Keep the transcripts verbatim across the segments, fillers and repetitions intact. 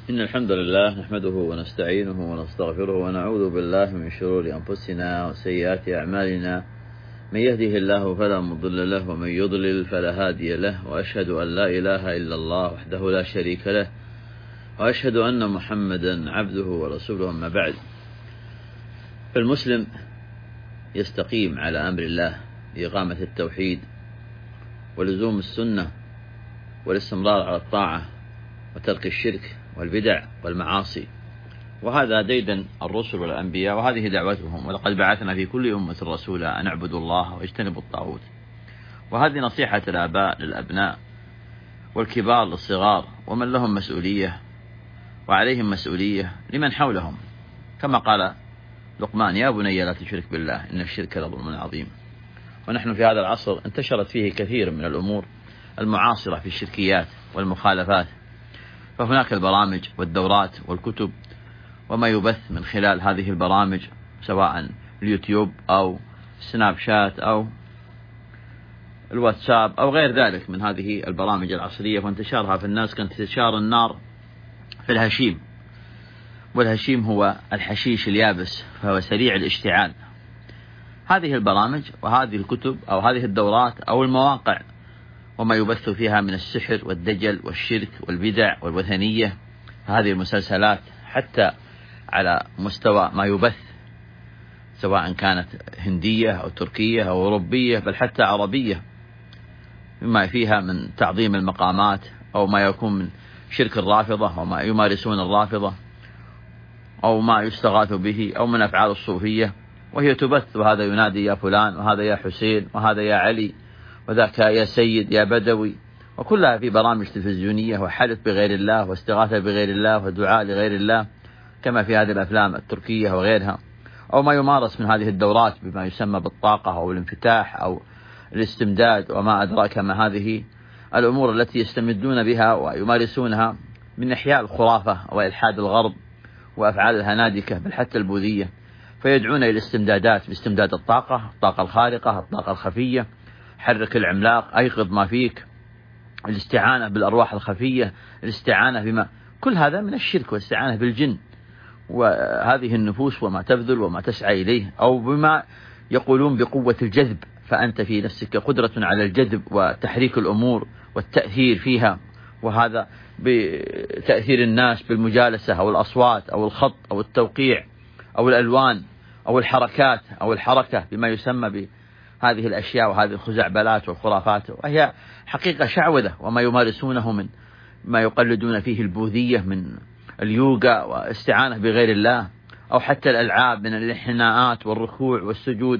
إن الحمد لله نحمده ونستعينه ونستغفره ونعوذ بالله من شرور أنفسنا وسيئات أعمالنا. من يهده الله فلا مضل له ومن يضلل فلا هادي له، وأشهد أن لا إله إلا الله وحده لا شريك له، وأشهد أن محمدا عبده ورسوله. أما بعد، فالمسلم يستقيم على أمر الله بإقامة التوحيد ولزوم السنة والاستمرار على الطاعة وترك الشرك والبدع والمعاصي، وهذا ديدن الرسل والأنبياء، وهذه دعوتهم. ولقد بعثنا في كل أمة رسولا أن اعبدوا الله واجتنبوا الطاغوت. وهذه نصيحة الآباء للأبناء والكبار للصغار، ومن لهم مسؤولية وعليهم مسؤولية لمن حولهم، كما قال لقمان: يا بني لا تشرك بالله إن الشرك لظلم عظيم. ونحن في هذا العصر انتشرت فيه كثير من الأمور المعاصرة في الشركيات والمخالفات، فهناك البرامج والدورات والكتب وما يبث من خلال هذه البرامج، سواء اليوتيوب أو سناب شات أو الواتساب أو غير ذلك من هذه البرامج العصرية، وانتشارها في الناس كانتشار النار في الهشيم، والهشيم هو الحشيش اليابس، فهو سريع الاشتعال. هذه البرامج وهذه الكتب أو هذه الدورات أو المواقع وما يبث فيها من السحر والدجل والشرك والبدع والوثنية، هذه المسلسلات حتى على مستوى ما يبث، سواء كانت هندية أو تركية أو أوروبية بل حتى عربية، مما فيها من تعظيم المقامات أو ما يكون من شرك الرافضة وما يمارسون الرافضة أو ما يستغاث به أو من أفعال الصوفية، وهي تبث، وهذا ينادي يا فلان، وهذا يا حسين، وهذا يا علي، وذاك يا سيد يا بدوي، وكلها في برامج تلفزيونية، وحلف بغير الله واستغاثة بغير الله ودعاء لغير الله، كما في هذه الأفلام التركية وغيرها، أو ما يمارس من هذه الدورات بما يسمى بالطاقة أو الانفتاح أو الاستمداد، وما أدراك ما هذه الأمور التي يستمدون بها ويمارسونها من إحياء الخرافة وإلحاد الغرب وأفعال الهنادكة بل حتى البوذية، فيدعون إلى الاستمدادات باستمداد الطاقة، الطاقة الخارقة، الطاقة الخفية، حرك العملاق، أيقظ ما فيك، الاستعانة بالأرواح الخفية، الاستعانة بما كل هذا من الشرك، والاستعانة بالجن وهذه النفوس وما تبذل وما تسعى إليه، أو بما يقولون بقوة الجذب، فأنت في نفسك قدرة على الجذب وتحريك الأمور والتأثير فيها، وهذا بتأثير الناس بالمجالسة أو الأصوات أو الخط أو التوقيع أو الألوان أو الحركات أو الحركة بما يسمى بهذه الأشياء وهذه الخزعبلات والخرافات، وهي حقيقة شعوذة، وما يمارسونه من ما يقلدون فيه البوذية من اليوغا واستعانة بغير الله، أو حتى الألعاب من الانحناءات والركوع والسجود،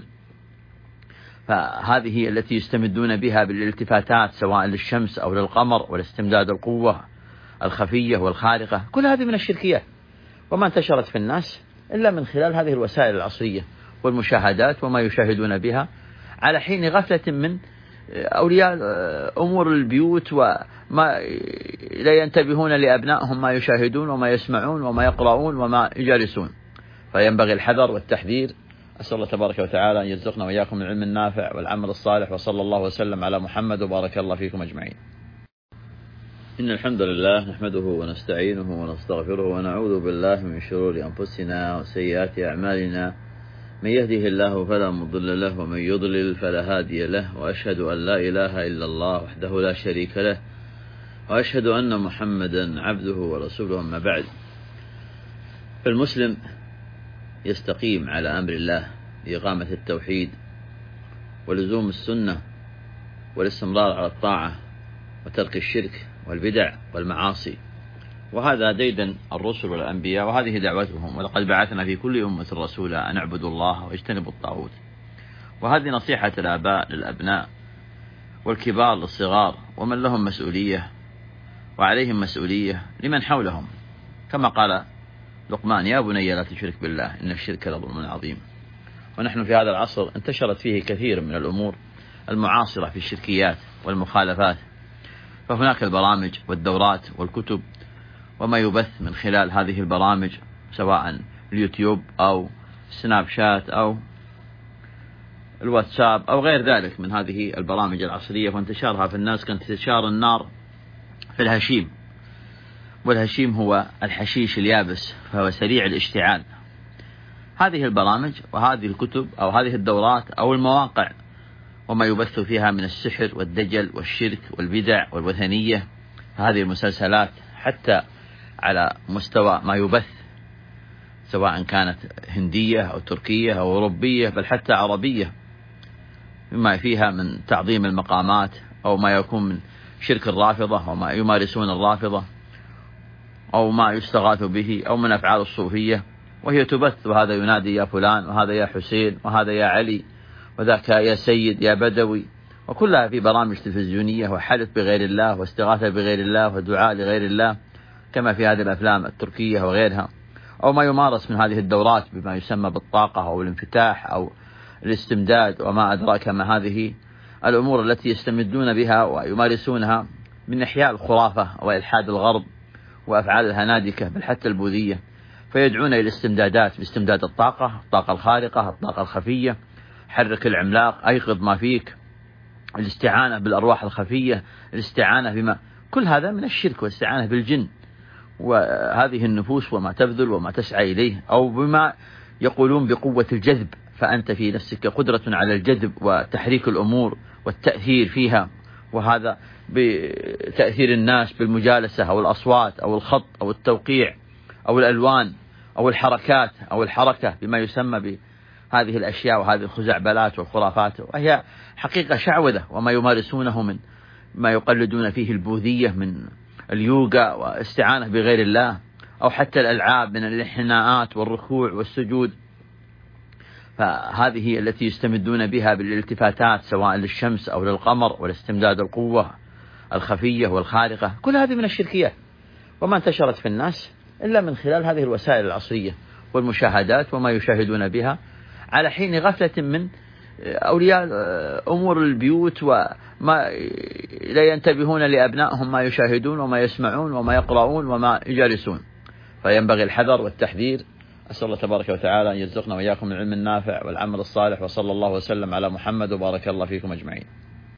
فهذه التي يستمدون بها بالالتفاتات سواء للشمس أو للقمر والاستمداد القوة الخفية والخارقة، كل هذه من الشركيات، وما انتشرت في الناس إلا من خلال هذه الوسائل العصرية والمشاهدات وما يشاهدون بها على حين غفلة من أولياء أمور البيوت، وما لا ينتبهون لأبنائهم ما يشاهدون وما يسمعون وما يقرؤون وما يجالسون، فينبغي الحذر والتحذير. أسأل الله تبارك وتعالى أن يرزقنا وإياكم العلم النافع والعمل الصالح، وصلى الله وسلم على محمد وبارك الله فيكم أجمعين. إن الحمد لله نحمده ونستعينه ونستغفره ونعوذ بالله من شرور أنفسنا وسيئات أعمالنا. من يهده الله فلا مضل له ومن يضلل فلا هادي له، وأشهد أن لا إله إلا الله وحده لا شريك له، وأشهد أن محمدا عبده ورسوله. أما بعد، فالمسلم يستقيم على أمر الله بإقامة التوحيد ولزوم السنة والاستمرار على الطاعة وترك الشرك والبدع والمعاصي، وهذا ديدن الرسل والأنبياء، وهذه دعوتهم. ولقد بعثنا في كل أمة رسولا أن اعبدوا الله واجتنبوا الطاغوت. وهذه نصيحة الآباء للأبناء والكبار للصغار، ومن لهم مسؤولية وعليهم مسؤولية لمن حولهم، كما قال لقمان: يا بني لا تشرك بالله إن الشرك لظلم عظيم. ونحن في هذا العصر انتشرت فيه كثير من الأمور المعاصرة في الشركيات والمخالفات، فهناك البرامج والدورات والكتب وما يبث من خلال هذه البرامج، سواء اليوتيوب أو سناب شات أو الواتساب أو غير ذلك من هذه البرامج العصرية، وانتشارها في الناس كانتشار النار في الهشيم، والهشيم هو الحشيش اليابس فهو سريع الاشتعال. هذه البرامج وهذه الكتب أو هذه الدورات أو المواقع وما يبث فيها من السحر والدجل والشرك والبدع والوثنية، هذه المسلسلات حتى على مستوى ما يبث سواء كانت هندية أو تركية أو أوروبية بل حتى عربية، مما فيها من تعظيم المقامات أو ما يكون من شرك الرافضة أو ما يمارسون الرافضة أو ما يستغاث به أو من أفعال الصوفية، وهي تبث وهذا ينادي يا فلان وهذا يا حسين وهذا يا علي وذاك يا سيد يا بدوي، وكلها في برامج تلفزيونية وحلف بغير الله واستغاثة بغير الله ودعاء لغير الله كما في هذه الأفلام التركية وغيرها، أو ما يمارس من هذه الدورات بما يسمى بالطاقة أو الانفتاح أو الاستمداد وما أدراك ما هذه الأمور التي يستمدون بها ويمارسونها من إحياء الخرافة وإلحاد الغرب وأفعال الهنادكة بل حتى البوذية، فيدعون إلى الاستمدادات باستمداد الطاقة، الطاقة الخارقة، الطاقة الخفية، حرك العملاق، أيقظ ما فيك، الاستعانة بالأرواح الخفية، الاستعانة بما كل هذا من الشرك والاستعانة بالجن وهذه النفوس وما تبذل وما تسعى إليه، أو بما يقولون بقوة الجذب، فأنت في نفسك قدرة على الجذب وتحريك الأمور والتأثير فيها، وهذا بتأثير الناس بالمجالسة أو الأصوات أو الخط أو التوقيع أو الألوان أو الحركات أو الحركة بما يسمى بهذه الأشياء وهذه الخزعبلات والخرافات، وهي حقيقة شعوذة وما يمارسونه من ما يقلدون فيه البوذية من اليوغا واستعانة بغير الله، أو حتى الألعاب من الانحناءات والركوع والسجود، فهذه التي يستمدون بها بالالتفاتات سواء للشمس أو للقمر والاستمداد القوة الخفية والخارقة، كل هذه من الشركيات وما انتشرت في الناس إلا من خلال هذه الوسائل العصرية والمشاهدات وما يشاهدون بها على حين غفلة من أولياء أمور البيوت وما لا ينتبهون لأبنائهم ما يشاهدون وما يسمعون وما يقرؤون وما يجالسون، فينبغي الحذر والتحذير. أسأل الله تبارك وتعالى أن يرزقنا وإياكم العلم النافع والعمل الصالح، وصلى الله وسلم على محمد وبارك الله فيكم أجمعين.